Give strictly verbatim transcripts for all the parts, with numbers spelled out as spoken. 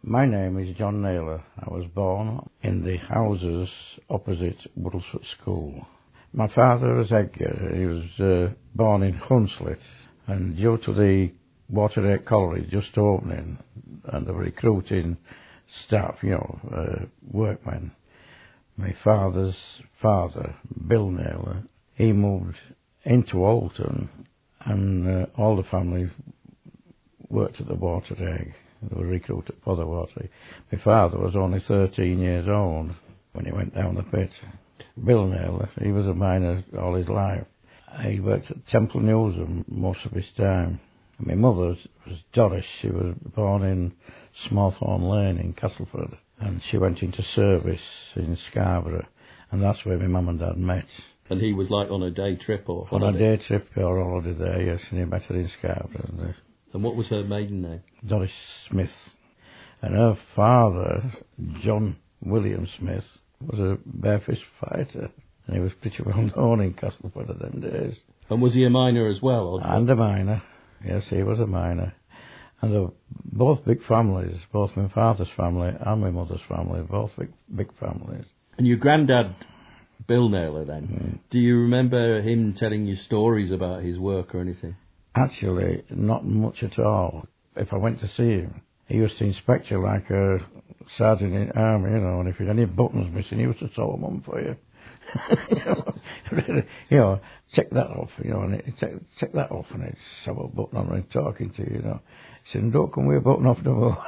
My name is John Naylor. I was born in the houses opposite Woodlesford School. My father was Edgar. He was uh, born in Hunslet, and due to the Watergate College just opening and the recruiting staff, you know, uh, workmen, my father's father, Bill Naylor, he moved into Alton, and uh, all the family worked at the Watergate. They were recruited for the Watergate. My father was only thirteen years old when he went down the pit. Bill Naylor, he was a miner all his life. He worked at Temple Newsam most of his time. My mother was Doris. She was born in Smallthorne Lane in Castleford, and she went into service in Scarborough, and that's where my mum and dad met. And he was like on a day trip or On holiday? a day trip or holiday there, yes, and he met her in Scarborough. And, uh, and what was her maiden name? Doris Smith. And her father, John William Smith, was a barefist fighter, and he was pretty well known in Castleford at them days. And was he a miner as well? Or and a miner. Yes, he was a miner. And they were both big families, both my father's family and my mother's family, both big, big families. And your granddad, Bill Naylor, then, mm. do you remember him telling you stories about his work or anything? Actually, not much at all. If I went to see him, he used to inspect you like a sergeant in the army, you know, and if you had any buttons missing, he used to sew them on for you. you, know, really, you know, check that off, you know, and check, check that off, and he'd sew a button on and talking to you, you know. He said, don't come with a button off the wall.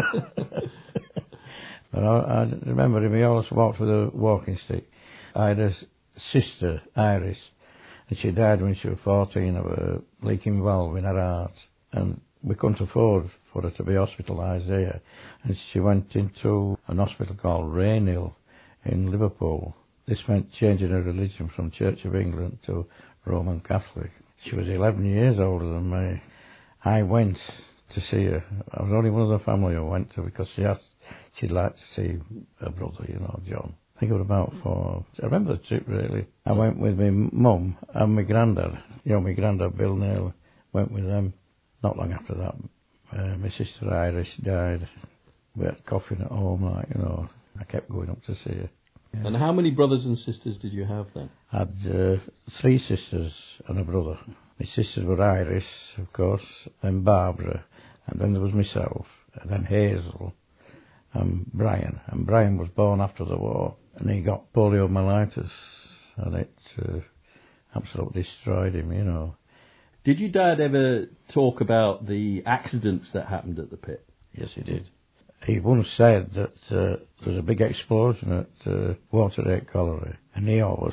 But I, I remember him, he always walked with a walking stick. I had a sister, Iris, and she died when she was fourteen of a leaking valve in her heart, and we couldn't afford for her to be hospitalised here, and she went into an hospital called Rainhill in Liverpool. This meant changing her religion from Church of England to Roman Catholic. She was eleven years older than me. I went to see her. I was only one of the family who went to, because she asked, she'd like to see her brother, you know, John. I think it was about four. I remember the trip, really. I went with my mum and my granddad. You know, my granddad, Bill Naylor, went with them. Not long after that, uh, my sister Iris died. We had coffin at home, like, you know. I kept going up to see her. Yeah. And how many brothers and sisters did you have then? I had uh, three sisters and a brother. My sisters were Iris, of course, then Barbara, and then there was myself, and then Hazel, and Brian. And Brian was born after the war, and he got poliomyelitis, and it uh, absolutely destroyed him, you know. Did your dad ever talk about the accidents that happened at the pit? Yes, he did. He once said that uh, there was a big explosion at uh, Watergate Colliery, and he always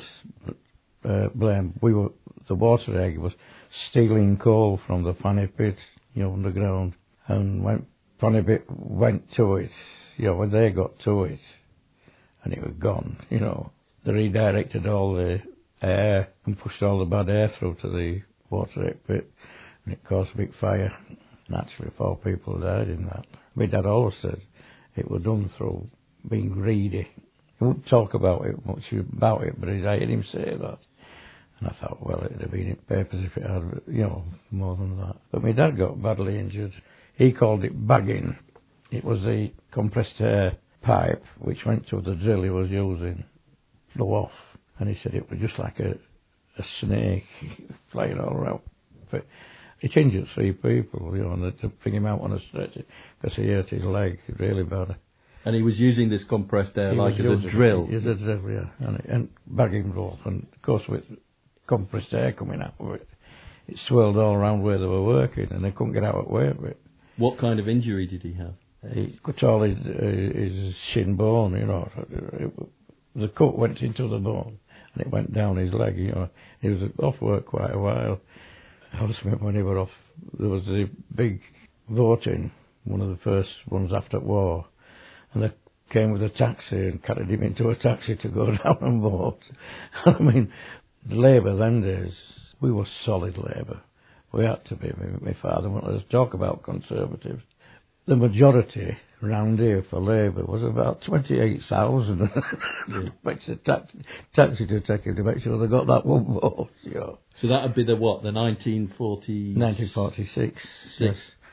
uh, blamed, we were, the Watergate was stealing coal from the Fanny Pit, you know, underground, and when Fanny Pit went to it, you know, when they got to it, and it was gone, you know, they redirected all the air and pushed all the bad air through to the Watergate Pit, and it caused a big fire. Naturally, four people died in that. My dad always said it was done through being greedy. He wouldn't talk about it much about it, but I heard him say that. And I thought, well, it'd have been in papers if it had, you know, more than that. But my dad got badly injured. He called it bagging. It was the compressed air pipe which went to the drill he was using, flew off. And he said it was just like a, a snake flying all around. But it injured three people, you know, and to bring him out on a stretcher because he hurt his leg really bad. And he was using this compressed air he like as a drill? As a drill, yeah. And, and bagging rope. And of course with compressed air coming out of it, it swirled all around where they were working and they couldn't get out of the way of it. What kind of injury did he have? He cut all his, uh, his shin bone, you know. It, the cut went into the bone and it went down his leg, you know. He was off work quite a while. I just remember when he were off, there was the big voting, one of the first ones after war, and they came with a taxi and carried him into a taxi to go down and vote. I mean, Labour then days, we were solid Labour. We had to be. My, my father wanted us to talk about Conservatives. The majority round here for Labour was about twenty-eight thousand. Makes a taxi, taxi to take him to make sure they got that one vote. You know. So that would be the what, the nineteen forty? nineteen forty-six, yes.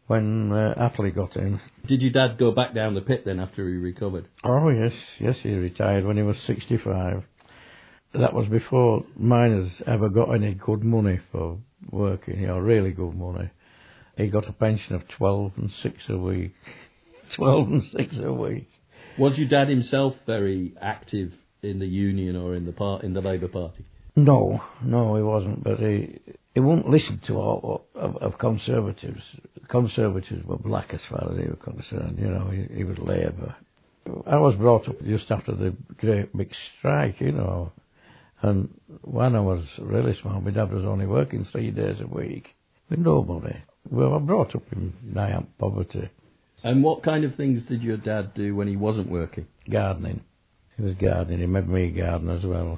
when uh, Attlee got in. Did your dad go back down the pit then after he recovered? Oh, yes, yes, he retired when he was sixty-five. That was before miners ever got any good money for working, you know, really good money. He got a pension of twelve and six a week. twelve and six a week. Was your dad himself very active in the union or in the part in the Labour Party? No, no, he wasn't, but he he wouldn't listen to all of, of Conservatives. Conservatives were black as far as he was concerned, you know, he, he was Labour. I was brought up just after the great big strike, you know, and when I was really small, my dad was only working three days a week with nobody. Well, I brought up in nigh poverty. And what kind of things did your dad do when he wasn't working? Gardening. He was gardening. He made me garden as well.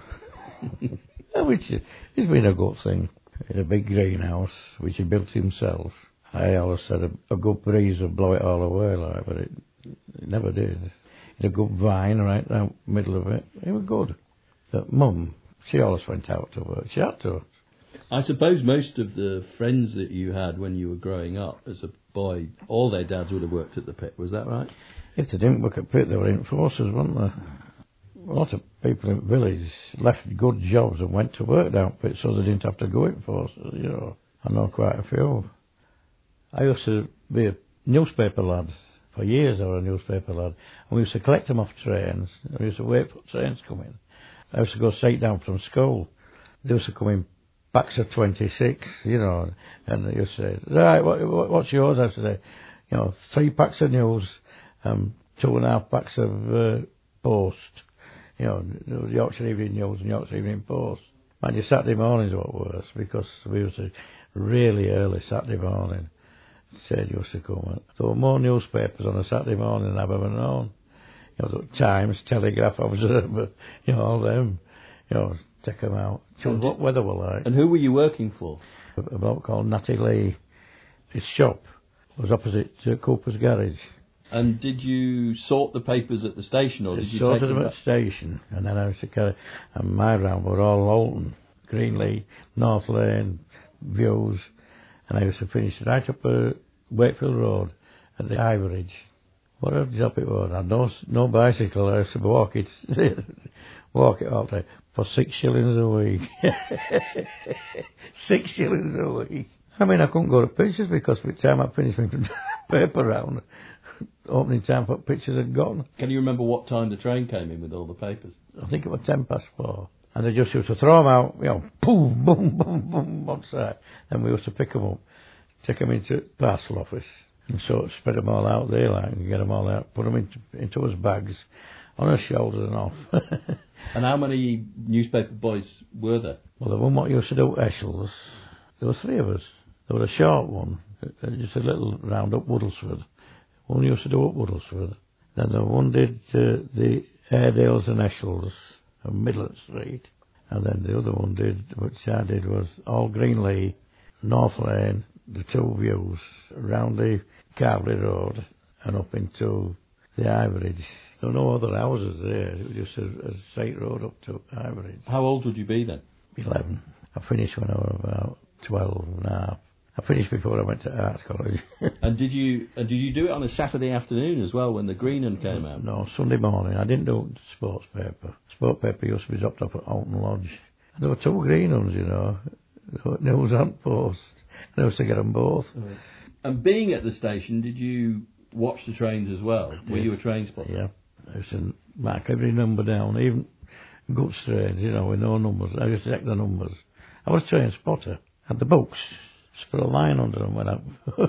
Which has been a good thing. He had a big greenhouse, which he built himself. I always said a, a good breeze would blow it all away, like, but it, it never did. He had a good vine right down the middle of it. It was good. But Mum, she always went out to work. She had to. I suppose most of the friends that you had when you were growing up as a boy, all their dads would have worked at the pit, was that right? If they didn't work at pit, they were in forces, weren't they? A lot of people in the village left good jobs and went to work down pit so they didn't have to go in forces, you know. I know quite a few. I used to be a newspaper lad. For years I was a newspaper lad. And we used to collect them off trains. We used to wait for trains coming. I used to go straight down from school. They used to come in packs of twenty-six, you know, and they used to say, right, what, what, what's yours? I used to say, you know, three packs of news, um, two and a half packs of uh, Post. You know, Yorkshire Evening News and Yorkshire Evening Post. And your Saturday mornings were worse because we used to really early Saturday morning. Said used to come. There were more newspapers on a Saturday morning than I've ever known. You know, the Times, Telegraph, Observer, you know, all them. You know, take them out. Show what weather were like. And who were you working for? A bloke called Natty Lee. His shop was opposite uh, Cooper's Garage. And did you sort the papers at the station, or did you sorted take them them at the station, and then I was to carry. And my round were all Alton, Greenlee, North Lane, Views, and I used to finish right up uh, Wakefield Road at the Ivoridge. What a job it was! I had no no bicycle. I used to walk it, walk it all day for six shillings a week. Six shillings a week. I mean, I couldn't go to pictures because by the time I finished my paper round, opening time for pictures had gone. Can you remember what time the train came in with all the papers? I think it was ten past four. And they just used to throw them out, you know, boom, boom, boom, boom, one side. Then we used to pick them up, take them into the parcel office, and sort of spread them all out there, like, and get them all out, put them into, into us bags, on our shoulders and off. And how many newspaper boys were there? Well, the one what used to do at Eschels, there were three of us. There was a short one, just a little round up Woodlesford. One used to do up Woodlesford. Then the one did uh, the Airedales and Eschels on Midland Street. And then the other one did, which I did, was all Greenlee, North Lane, the two views, round the Carley Road and up into the Ivoridge. There were no other houses there. It was just a, a straight road up to Ivoridge. How old would you be then? Eleven. I finished when I was about twelve and a half. I finished before I went to art college. And did you and did you do it on a Saturday afternoon as well when the Greenham came out? No, Sunday morning. I didn't do sports paper. Sports paper used to be dropped off at Alton Lodge. And there were two Greenhams, you know. News and Post. And I used to get them both. Right. And being at the station, did you watch the trains as well? Were yeah. you a train spotter? Yeah. I used to mark every number down, even good trains, you know, with no numbers. I used to check the numbers. I was a train spotter. Had the books. Just put a line under them when I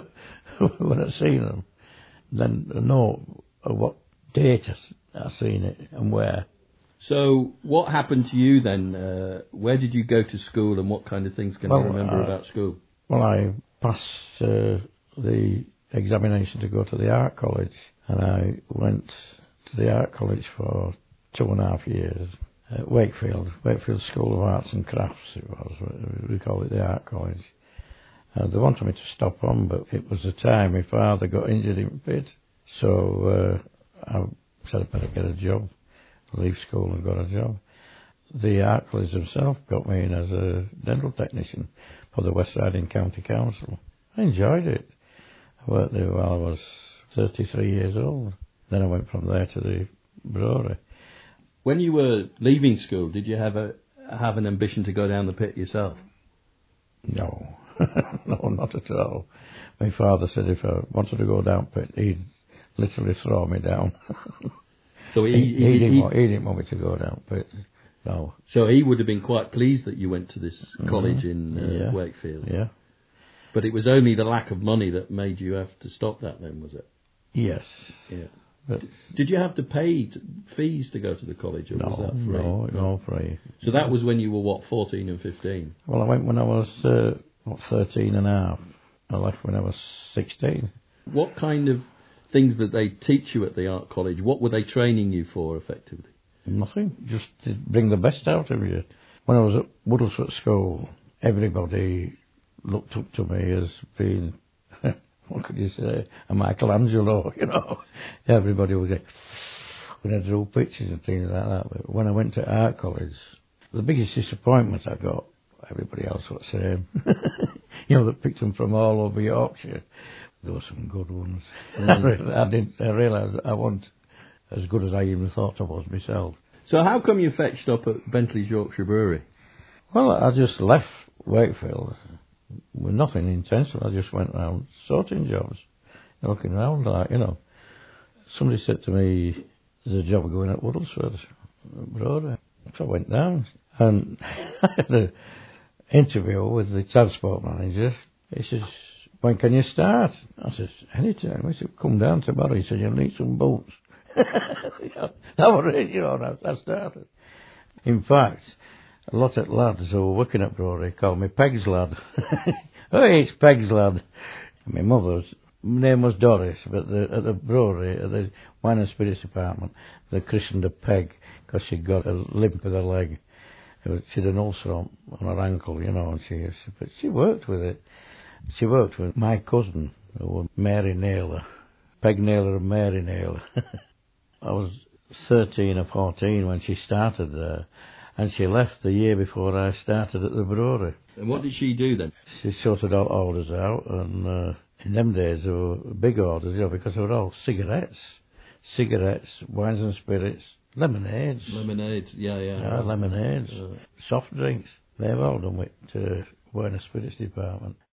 when I seen them. Then I know what date I seen it and where. So what happened to you then? Uh, where did you go to school, and what kind of things can well, you remember uh, about school? Well, I passed uh, the examination to go to the art college, and I went to the art college for two and a half years. At Wakefield, Wakefield School of Arts and Crafts it was, we call it the art college. Uh, they wanted me to stop on, but it was the time my father got injured in pit. So uh, I said I better get a job, leave school and got a job. The art college themselves got me in as a dental technician for the West Riding County Council. I enjoyed it. I worked there while I was thirty-three years old. Then I went from there to the brewery. When you were leaving school, did you have a have an ambition to go down the pit yourself? No, no, not at all. My father said if I wanted to go down pit, he'd literally throw me down. So he, he, he, he, didn't he, want, he didn't want me to go down pit. No. So he would have been quite pleased that you went to this Mm-hmm. college in uh, Yeah. Wakefield. Yeah. But it was only the lack of money that made you have to stop that then, was it? Yes. Yeah. But Did you have to pay t- fees to go to the college, or no, was that free? no, no, free. So that was when you were, what, fourteen and fifteen? Well, I went when I was uh, what, thirteen and a half. I left when I was sixteen. What kind of things that they teach you at the art college, what were they training you for, effectively? Nothing, just to bring the best out of you. When I was at Woodlesford School, everybody looked up to me as being, what could you say, a Michelangelo, you know. Everybody would get, when I drew pictures and things like that. But when I went to art college, the biggest disappointment I got, everybody else was the same. You know, they picked them from all over Yorkshire. There were some good ones. Mm. I didn't, I realised I wasn't as good as I even thought I was myself. So how come you fetched up at Bentley's Yorkshire Brewery? Well, I just left Wakefield with nothing intentional. I just went around sorting jobs, looking around like, you know. Somebody said to me, there's a job going at Woodlesford Brewery. So I went down and I had an interview with the transport manager. He says, when can you start? I said, anytime. He said, come down tomorrow. He said, you'll need some boots. Yeah, that was it, you know, I started. In fact, a lot of lads who were working at brewery called me Peg's lad. Oh, it's Peg's lad. My mother's name was Doris, but the, at the brewery, at the wine and spirits department, they christened her Peg because she'd got a limp with her leg. She had an ulcer on, on her ankle, you know, and she, but she worked with it. She worked with my cousin, who was Mary Naylor. Peg Naylor and Mary Naylor. I was thirteen or fourteen when she started there, and she left the year before I started at the brewery. And what did she do then? She sorted all orders out, and uh, in them days there were big orders, you know, because they were all cigarettes, cigarettes, wines and spirits, lemonades. Lemonades, yeah, yeah. Yeah, lemonades, Uh, soft drinks. They've all done with uh, wine and spirits department.